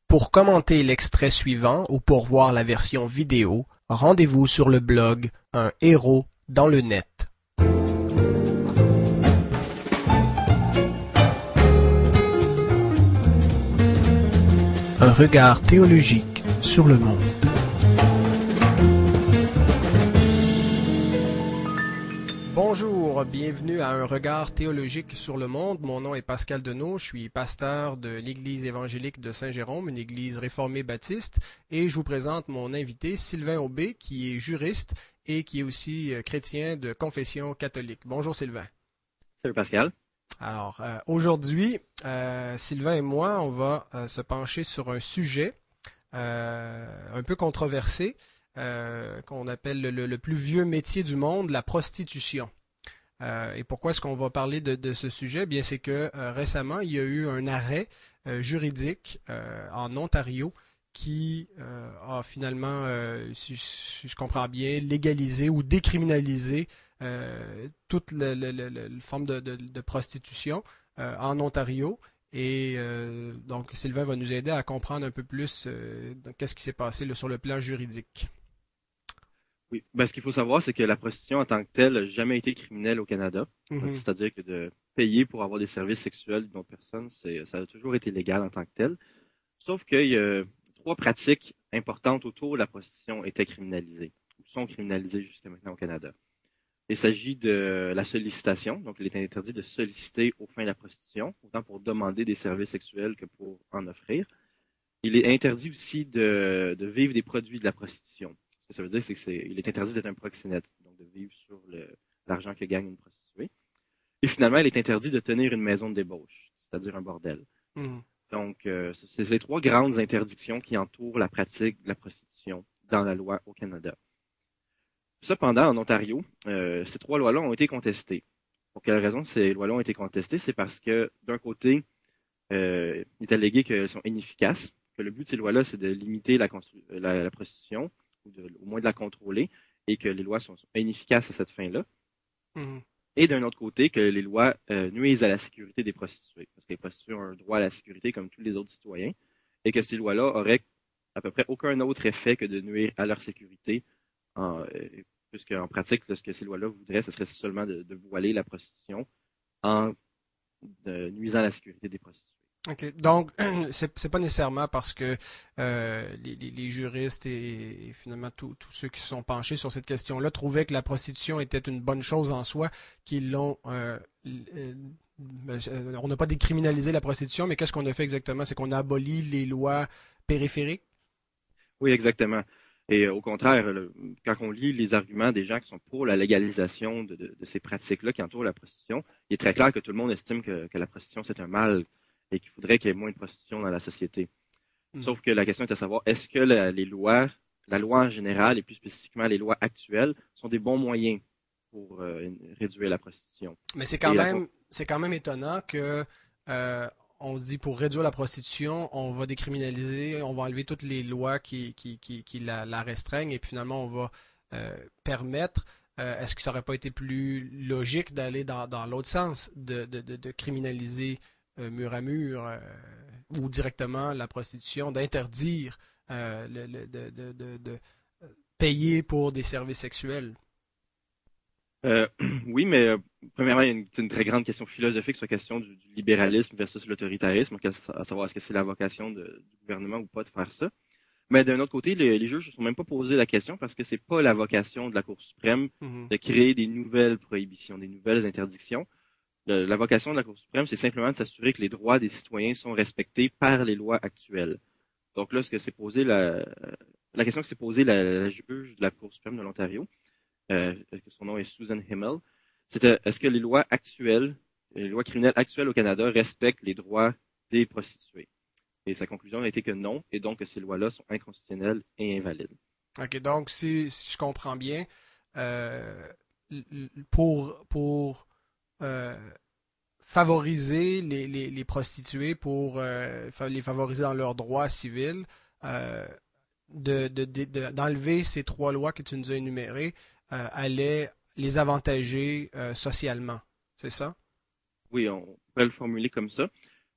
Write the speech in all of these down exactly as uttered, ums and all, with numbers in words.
Pour commenter l'extrait suivant ou pour voir la version vidéo, rendez-vous sur le blog Un héros dans le net. Un regard théologique sur le monde. Bonjour, bienvenue à Un regard théologique sur le monde. Mon nom est Pascal Deneau, je suis pasteur de l'Église évangélique de Saint-Jérôme, une église réformée baptiste, et je vous présente mon invité Sylvain Aubé, qui est juriste et qui est aussi chrétien de confession catholique. Bonjour Sylvain. Salut Pascal. Alors, euh, aujourd'hui, euh, Sylvain et moi, on va euh, se pencher sur un sujet euh, un peu controversé, euh, qu'on appelle le, le plus vieux métier du monde, la prostitution. Euh, et pourquoi est-ce qu'on va parler de, de ce sujet? Bien, c'est que euh, récemment, il y a eu un arrêt euh, juridique euh, en Ontario qui euh, a finalement, euh, si, si je comprends bien, légalisé ou décriminalisé euh, toute la, la, la, la forme de, de, de prostitution euh, en Ontario. Et euh, donc, Sylvain va nous aider à comprendre un peu plus euh, qu'est-ce qui s'est passé là, sur le plan juridique. Oui, ben, ce qu'il faut savoir, c'est que la prostitution en tant que telle n'a jamais été criminelle au Canada. Mm-hmm. C'est-à-dire que de payer pour avoir des services sexuels d'une autre personne, c'est, ça a toujours été légal en tant que tel. Sauf qu'il y a trois pratiques importantes autour de la prostitution étaient criminalisées, ou sont criminalisées jusqu'à maintenant au Canada. Il s'agit de la sollicitation, donc il est interdit de solliciter aux fins de la prostitution, autant pour demander des services sexuels que pour en offrir. Il est interdit aussi de, de vivre des produits de la prostitution. Ce que ça veut dire, c'est qu'il est interdit d'être un proxénète, donc de vivre sur le, l'argent que gagne une prostituée. Et finalement, il est interdit de tenir une maison de débauche, c'est-à-dire un bordel. Mm. Donc, euh, c'est les trois grandes interdictions qui entourent la pratique de la prostitution dans la loi au Canada. Cependant, en Ontario, euh, ces trois lois-là ont été contestées. Pour quelle raison ces lois-là ont été contestées? C'est parce que, d'un côté, euh, il est allégué qu'elles sont inefficaces, que le but de ces lois-là, c'est de limiter la, la, la prostitution, ou de, au moins de la contrôler, et que les lois sont, sont inefficaces à cette fin-là. Mm-hmm. Et d'un autre côté, que les lois euh, nuisent à la sécurité des prostituées, parce que les prostituées ont un droit à la sécurité comme tous les autres citoyens, et que ces lois-là auraient à peu près aucun autre effet que de nuire à leur sécurité, en, euh, puisqu'en pratique, là, ce que ces lois-là voudraient, ce serait seulement de, de voiler la prostitution en de, nuisant à la sécurité des prostituées. OK. Donc, c'est, c'est pas nécessairement parce que euh, les, les, les juristes et, et finalement tous ceux qui se sont penchés sur cette question-là trouvaient que la prostitution était une bonne chose en soi, qu'ils l'ont... Euh, euh, on n'a pas décriminalisé la prostitution, mais qu'est-ce qu'on a fait exactement? C'est qu'on a aboli les lois périphériques? Oui, exactement. Et euh, au contraire, le, quand on lit les arguments des gens qui sont pour la légalisation de, de, de ces pratiques-là qui entourent la prostitution, il est très clair que tout le monde estime que, que la prostitution, c'est un mal et qu'il faudrait qu'il y ait moins de prostitution dans la société. Mmh. Sauf que la question est à savoir, est-ce que la, les lois, la loi en général et plus spécifiquement les lois actuelles, sont des bons moyens pour euh, réduire la prostitution? Mais c'est quand, et même, la... c'est quand même étonnant que euh, on dit pour réduire la prostitution, on va décriminaliser, on va enlever toutes les lois qui, qui, qui, qui la, la restreignent et puis finalement on va euh, permettre. Euh, est-ce que ça n'aurait pas été plus logique d'aller dans, dans l'autre sens, de, de, de, de criminaliser euh, mur à mur euh, ou directement la prostitution, d'interdire euh, le, le, de, de, de, de payer pour des services sexuels? Euh, oui, mais euh, premièrement, il y a une, une très grande question philosophique sur la question du, du libéralisme versus l'autoritarisme, à savoir est-ce que c'est la vocation de, du gouvernement ou pas de faire ça. Mais d'un autre côté, les, les juges ne se sont même pas posé la question parce que c'est pas la vocation de la Cour suprême mm-hmm. de créer des nouvelles prohibitions, des nouvelles interdictions. Le, la vocation de la Cour suprême, c'est simplement de s'assurer que les droits des citoyens sont respectés par les lois actuelles. Donc là, ce que s'est posé la, la question que s'est posée la, la juge de la Cour suprême de l'Ontario, euh, son nom est Susan Himmel, c'était est-ce que les lois actuelles, les lois criminelles actuelles au Canada respectent les droits des prostituées? Et sa conclusion a été que non, et donc que ces lois-là sont inconstitutionnelles et invalides. OK, donc si, si je comprends bien, euh, pour, pour euh, favoriser les, les, les prostituées, pour euh, les favoriser dans leurs droits civils, euh, de, de, de, d'enlever ces trois lois que tu nous as énumérées euh, allait les avantager euh, socialement, c'est ça? Oui, on pourrait le formuler comme ça.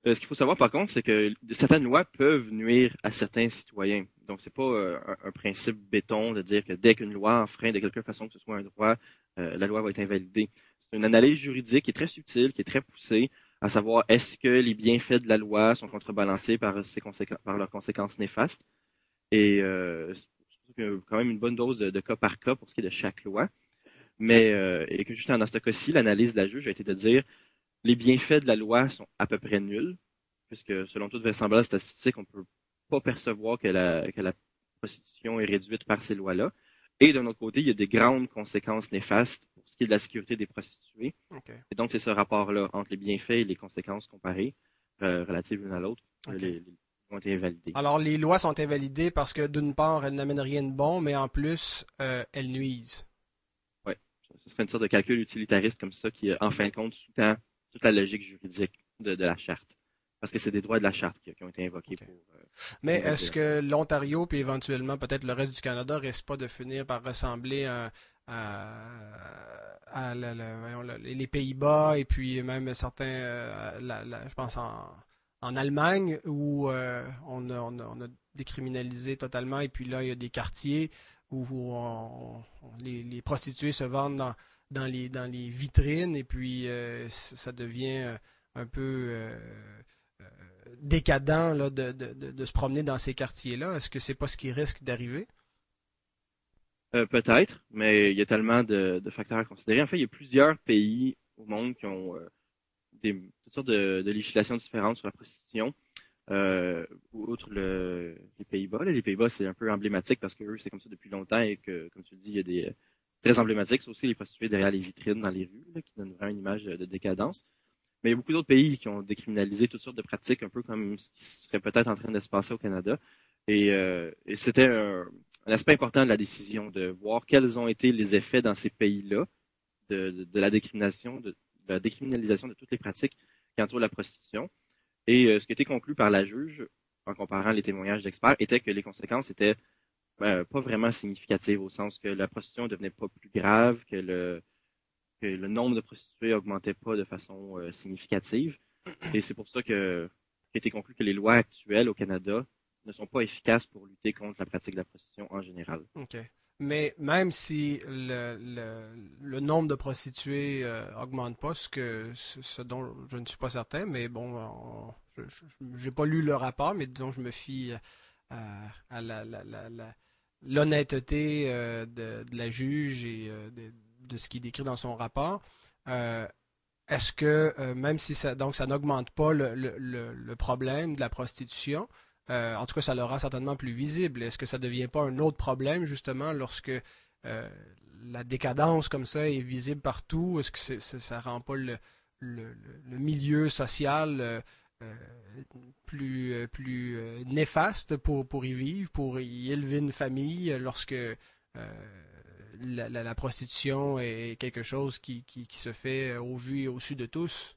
Euh, ce qu'il faut savoir par contre, c'est que certaines lois peuvent nuire à certains citoyens. Donc, c'est pas euh, un, un principe béton de dire que dès qu'une loi enfreint de quelque façon que ce soit un droit, euh, la loi va être invalidée. C'est une analyse juridique qui est très subtile, qui est très poussée, à savoir est-ce que les bienfaits de la loi sont contrebalancés par, ses conséquences, par leurs conséquences néfastes. Et euh, c'est quand même une bonne dose de, de cas par cas pour ce qui est de chaque loi. Mais euh, et que juste dans ce cas-ci, l'analyse de la juge a été de dire les bienfaits de la loi sont à peu près nuls, puisque selon toute vraisemblance statistique, on ne peut pas percevoir que la, que la prostitution est réduite par ces lois-là. Et d'un autre côté, il y a des grandes conséquences néfastes pour ce qui est de la sécurité des prostituées. OK. Et donc, c'est ce rapport-là entre les bienfaits et les conséquences comparées, euh, relatives l'une à l'autre, que OK. les, les ont été invalidées. Alors, les lois sont invalidées parce que d'une part, elles n'amènent rien de bon, mais en plus, euh, elles nuisent. Ouais. Ce serait une sorte de calcul utilitariste comme ça qui, en fin de compte, sous-tend toute la logique juridique de, de la charte. Parce que c'est des droits de la charte qui, qui ont été invoqués OK. pour euh, Mais est-ce invalider. que l'Ontario, puis éventuellement peut-être le reste du Canada, risque pas de finir par ressembler à, à, à la- la- voyons, la- les Pays-Bas et puis même certains, euh, la- la- je pense en, en Allemagne, où euh, on a, on a- on a décriminalisé totalement, et puis là, il y a des quartiers où, où on- on- les, les prostituées se vendent dans, dans les, dans les vitrines, et puis euh, c- ça devient euh, un peu euh, euh, décadent là, de, de, de, de se promener dans ces quartiers-là. Est-ce que c'est pas ce qui risque d'arriver? Euh, peut-être, mais il y a tellement de, de facteurs à considérer. En fait, il y a plusieurs pays au monde qui ont euh, des, toutes sortes de, de législations différentes sur la prostitution. Euh, outre le, les Pays-Bas, là, les Pays-Bas, c'est un peu emblématique parce que eux, c'est comme ça depuis longtemps et que, comme tu le dis, il y a des c'est très emblématique. C'est aussi les prostituées derrière les vitrines dans les rues, là, qui donnent vraiment une image de décadence. Mais il y a beaucoup d'autres pays qui ont décriminalisé toutes sortes de pratiques, un peu comme ce qui serait peut-être en train de se passer au Canada. Et, euh, et c'était un, un aspect important de la décision, de voir quels ont été les effets dans ces pays-là de, de, de la décriminalisation, de, de la décriminalisation de toutes les pratiques qui entourent la prostitution. Et euh, ce qui a été conclu par la juge, en comparant les témoignages d'experts, était que les conséquences étaient euh, pas vraiment significatives, au sens que la prostitution devenait pas plus grave, que le, que le nombre de prostituées augmentait pas de façon euh, significative. Et c'est pour ça que qu'il a été conclu que les lois actuelles au Canada ne sont pas efficaces pour lutter contre la pratique de la prostitution en général. OK. Mais même si le, le, le nombre de prostituées euh, augmente pas, ce que ce ce dont je ne suis pas certain, mais bon, on- je j'ai pas lu le rapport, mais disons je me fie à, à la, la, la, la- l'honnêteté euh, de, de la juge et euh, de, de ce qui est décrit dans son rapport. Euh, Est-ce que euh, même si ça donc ça n'augmente pas le, le, le, le problème de la prostitution, euh, en tout cas ça le rend certainement plus visible. Est-ce que ça ne devient pas un autre problème justement lorsque euh, la décadence comme ça est visible partout? Est-ce que c'est, c'est- ça rend pas le, le, le- le milieu social euh, euh, plus, euh, plus euh, néfaste pour, pour y vivre, pour y élever une famille, euh, lorsque euh, la, la- la prostitution est quelque chose qui, qui, qui se fait au vu et au su de tous?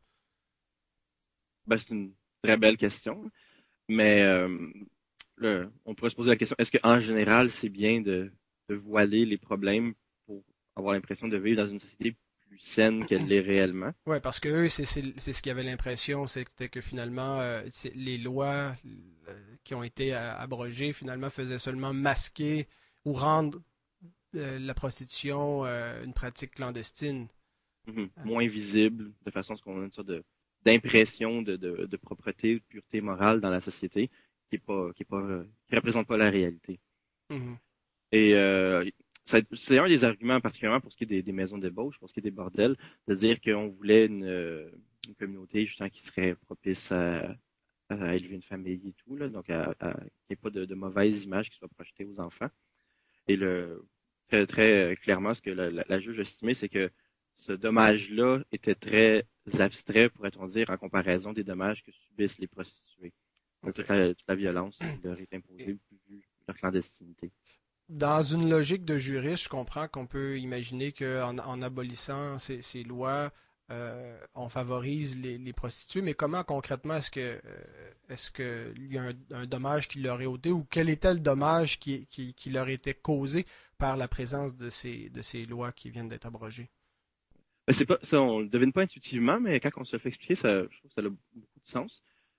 Ben, c'est une très belle question, mais euh, le- on pourrait se poser la question, est-ce qu'en général, c'est bien de, de voiler les problèmes pour avoir l'impression de vivre dans une société plus saine qu'elle l'est réellement? Oui, parce que eux, c'est c'est- c'est ce qu'ils avaient l'impression, c'était que finalement, euh, c'est- les lois euh, qui ont été euh, abrogées, finalement, faisaient seulement masquer ou rendre euh, la prostitution euh, une pratique clandestine. Mhm. Euh, Moins visible, de façon à ce qu'on a une sorte de d'impression de, de, de propreté ou de pureté morale dans la société qui est pas qui est pas euh, qui représente pas la réalité. mhm. Et euh, ça- c'est un des arguments particulièrement pour ce qui est des, des maisons d'ébauche, pour ce qui est des bordels, de dire qu'on voulait une, euh, une communauté justement qui serait propice à, à élever une famille et tout, là, donc à, à- qu'il n'y ait pas de, de mauvaises images qui soient projetées aux enfants. Et le très, très clairement, ce que la, la, la juge a estimé, c'est que ce dommage-là était très abstrait, pourrait-on dire, en comparaison des dommages que subissent les prostituées. Donc, toute OK. la, toute la violence qui leur est Et imposée vu leur clandestinité. dans une logique de juriste, je comprends qu'on peut imaginer qu'en en abolissant ces, ces lois, euh, on favorise les, les prostituées, mais comment concrètement est-ce que euh, est-ce qu'il y a un, un dommage qui leur est ôté, ou quel était le dommage qui, qui, qui leur était causé par la présence de ces, de ces lois qui viennent d'être abrogées? Ben, c'est pas, ça, on le devine pas intuitivement, mais quand on se le fait expliquer, ça, je trouve que ça a beaucoup de sens.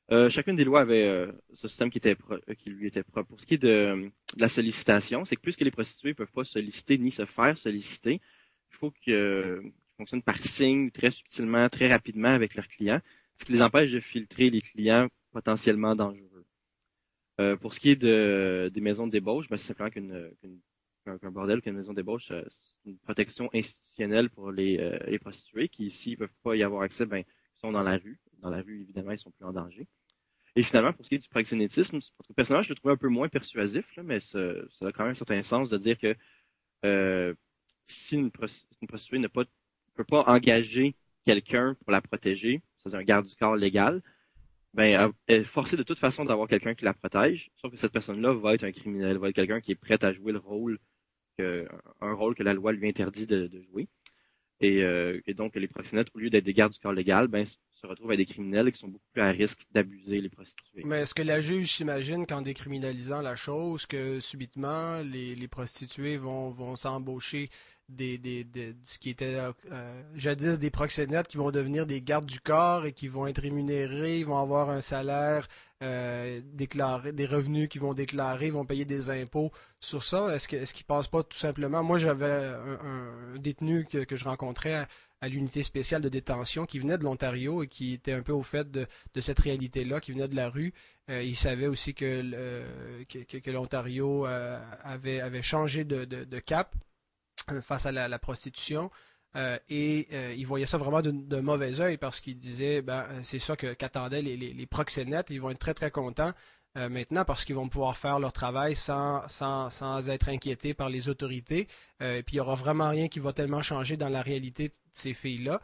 Euh, chacune des lois avait euh, ce système qui, était pro- qui lui était propre. Pour ce qui est de, de la sollicitation, c'est que puisque les prostituées ne peuvent pas solliciter ni se faire solliciter, il faut qu'ils euh, qu'ils fonctionnent par signe, très subtilement, très rapidement avec leurs clients, ce qui les empêche de filtrer les clients potentiellement dangereux. Euh, pour ce qui est de, des maisons de débauche, ben, c'est simplement qu'une, qu'une, qu'un, qu'un bordel, qu'une maison de débauche, euh, c'est une protection institutionnelle pour les, euh, les prostituées qui, s'ils ne peuvent pas y avoir accès, ben, ils sont dans la rue. Dans la rue, évidemment, ils sont plus en danger. Et finalement, pour ce qui est du proxénétisme, personnellement, je le trouvais un peu moins persuasif, là, mais ça, ça a quand même un certain sens de dire que euh, si une, une prostituée ne pas, peut pas engager quelqu'un pour la protéger, c'est-à-dire un garde du corps légal, ben, elle est forcée de toute façon d'avoir quelqu'un qui la protège, sauf que cette personne-là va être un criminel, va être quelqu'un qui est prêt à jouer le rôle, que, un rôle que la loi lui interdit de, de jouer. Et, euh, et donc, les proxénètes, au lieu d'être des gardes du corps légal, ben, se retrouvent avec des criminels qui sont beaucoup plus à risque d'abuser les prostituées. Mais est-ce que la juge s'imagine qu'en décriminalisant la chose, que subitement les, les prostituées vont, vont s'embaucher des, des, des- ce qui était euh, jadis des proxénètes qui vont devenir des gardes du corps et qui vont être rémunérés, ils vont avoir un salaire euh, déclaré, des revenus qu'ils vont déclarer, ils vont payer des impôts sur ça? Est-ce que, est-ce qu'ils passent pas tout simplement? Moi, j'avais un, un détenu que, que je rencontrais à, à l'unité spéciale de détention qui venait de l'Ontario et qui était un peu au fait de de cette réalité-là, qui venait de la rue. Euh, il savait aussi que, euh, que, que- que l'Ontario euh, avait, avait changé de, de- de cap euh, face à la, la prostitution. Euh, et euh, il voyait ça vraiment d'un mauvais œil parce qu'il disait ben, euh, c'est ça que, qu'attendaient les, les, les proxénètes. Ils vont être très très contents euh, maintenant parce qu'ils vont pouvoir faire leur travail sans, sans, sans être inquiétés par les autorités. Euh, et puis il n'y aura vraiment rien qui va tellement changer dans la réalité de ces filles-là.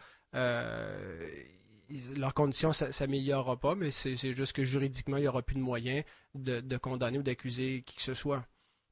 Euh, Leurs conditions ne s'amélioreront pas, mais c'est juste que juridiquement, il n'y aura plus de moyens de, de condamner ou d'accuser qui que ce soit.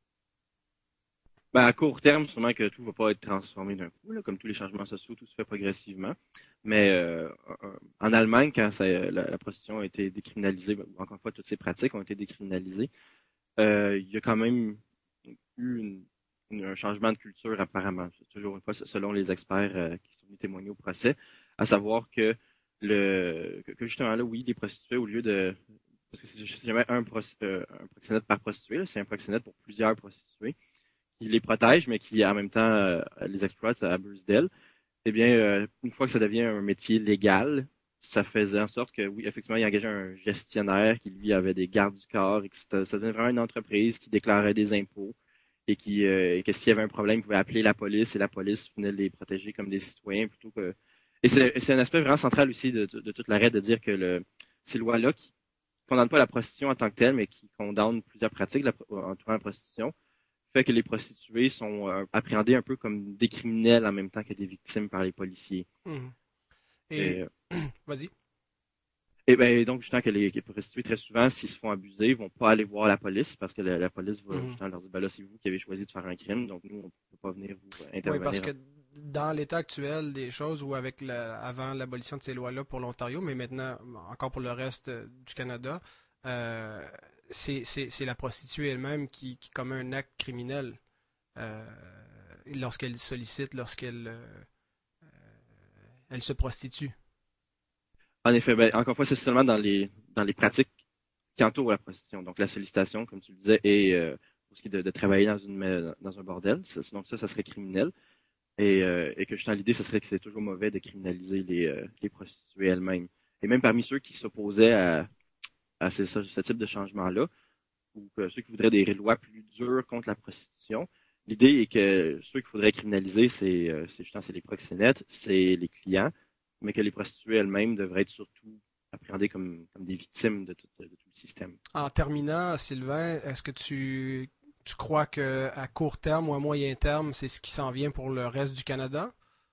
Ben, à court terme, sûrement que tout ne va pas être transformé d'un coup, là, comme tous les changements sociaux, tout se fait progressivement. Mais euh, en Allemagne, quand ça, la, la, prostitution a été décriminalisée, ben, encore une fois, toutes ces pratiques ont été décriminalisées, euh, il y a quand même eu une, une, un changement de culture apparemment. C'est toujours une fois selon les experts euh, qui sont venus témoigner au procès, à savoir que le que, que justement là, oui, les prostituées, au lieu de parce que c'est jamais un, euh, un proxénète par prostituée, c'est un proxénète pour plusieurs prostituées qui les protège, mais qui en même temps euh, les exploite, abuse d'elles. Eh bien, euh, une fois que ça devient un métier légal, ça faisait en sorte que, oui, effectivement, il engageait un gestionnaire qui, lui, avait des gardes du corps et que ça devenait vraiment une entreprise qui déclarait des impôts et qui, euh, et que s'il y avait un problème, il pouvait appeler la police et la police venait les protéger comme des citoyens plutôt que. Et c'est un aspect vraiment central aussi de, de, de toute l'arrêt de dire que le, ces lois-là qui condamnent pas la prostitution en tant que telle, mais qui condamnent plusieurs pratiques entourant la prostitution, fait que les prostituées sont euh, appréhendées un peu comme des criminels en même temps que des victimes par les policiers. Mmh. Et Et, vas-y. et ben donc justement que les, les prostituées très souvent, s'ils se font abuser, ils vont pas aller voir la police parce que la, la police va Mmh. justement leur dire ben là c'est vous qui avez choisi de faire un crime, donc nous on peut pas venir vous euh, Oui, parce intervenir. que dans l'état actuel des choses, ou avec la, avant l'abolition de ces lois-là pour l'Ontario, mais maintenant encore pour le reste euh, du Canada, euh, c'est c'est- la prostituée elle-même qui, qui commet un acte criminel euh, lorsqu'elle sollicite, lorsqu'elle euh, elle se prostitue. En effet, ben, encore une fois, c'est seulement dans les dans les pratiques qui entourent la prostitution, donc la sollicitation, comme tu le disais, et euh, pour ce qui est de, de travailler dans une dans un bordel, ça, donc ça, ça serait criminel. Et, euh, et que justement l'idée, ce serait que c'est toujours mauvais de criminaliser les, euh, les prostituées elles-mêmes. Et même parmi ceux qui s'opposaient à, à ce, ce, ce type de changement-là, ou que ceux qui voudraient des lois plus dures contre la prostitution, l'idée est que ceux qu'il faudrait criminaliser, c'est euh, justement c'est les proxénètes, c'est les clients, mais que les prostituées elles-mêmes devraient être surtout appréhendées comme, comme des victimes de tout, de tout le système. En terminant, Sylvain, est-ce que tu, tu crois que à court terme ou à moyen terme, c'est ce qui s'en vient pour le reste du Canada?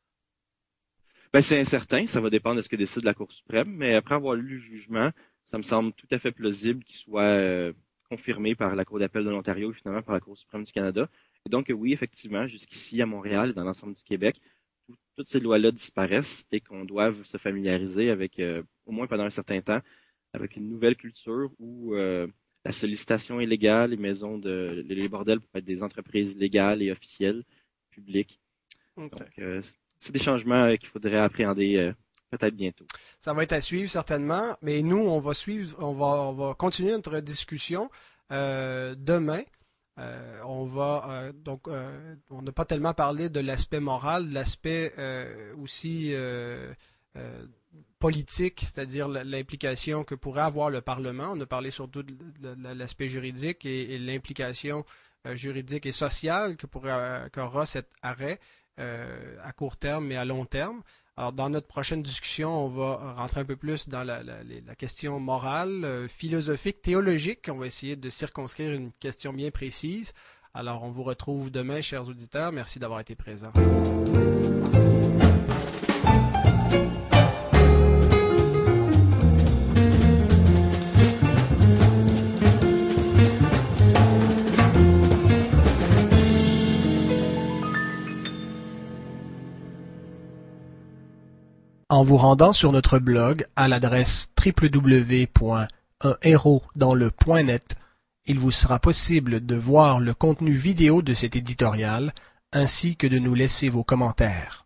Ben, c'est incertain, ça va dépendre de ce que décide la Cour suprême, mais après avoir lu le jugement, ça me semble tout à fait plausible qu'il soit euh, confirmé par la Cour d'appel de l'Ontario et finalement par la Cour suprême du Canada. Et donc, oui, effectivement, jusqu'ici à Montréal et dans l'ensemble du Québec, tout, toutes ces lois-là disparaissent et qu'on doive se familiariser avec, euh, au moins pendant un certain temps, avec une nouvelle culture où euh, la sollicitation est légale, les maisons de les bordels peuvent être des entreprises légales et officielles, publiques. Donc, Ok. euh, c'est des changements euh, qu'il faudrait appréhender euh, peut-être bientôt. Ça va être à suivre certainement, mais nous, on va suivre, on va, on va continuer notre discussion euh, demain. Euh, on va euh, donc, euh, on n'a pas tellement parlé de l'aspect moral, de l'aspect euh, aussi euh, euh, politique, c'est-à-dire l'implication que pourrait avoir le Parlement. On a parlé surtout de l'aspect juridique et, et l'implication euh, juridique et sociale que pourrait qu'aura cet arrêt euh, à court terme et à long terme. Alors, dans notre prochaine discussion, on va rentrer un peu plus dans la, la, la question morale, euh, philosophique, théologique. On va essayer de circonscrire une question bien précise. Alors, on vous retrouve demain, chers auditeurs. Merci d'avoir été présents. En vous rendant sur notre blog à l'adresse w w w point un héros dans le point net, il vous sera possible de voir le contenu vidéo de cet éditorial ainsi que de nous laisser vos commentaires.